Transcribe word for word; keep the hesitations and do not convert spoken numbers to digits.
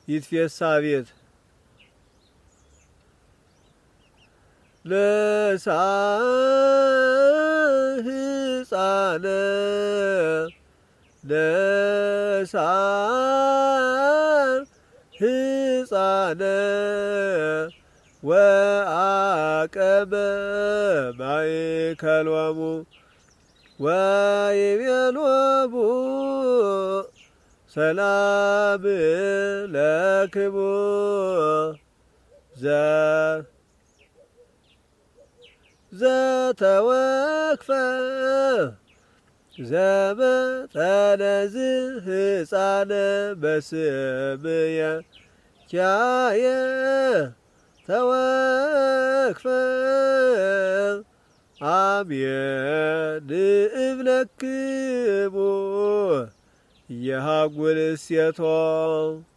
ይትፌሳ ቤት ለሳ ሕፃነ ለሳ ሕፃነ ወአቀበ ማእከሎሙ ወይቤሎሙ ሰላም ለክሙ ዘ ዘተወክፈ ዘመጠነ ዝሕፃነ በስምየ ኪያየ ተወክፈ አሜን እብለክሙ የሃጉል እሴቶ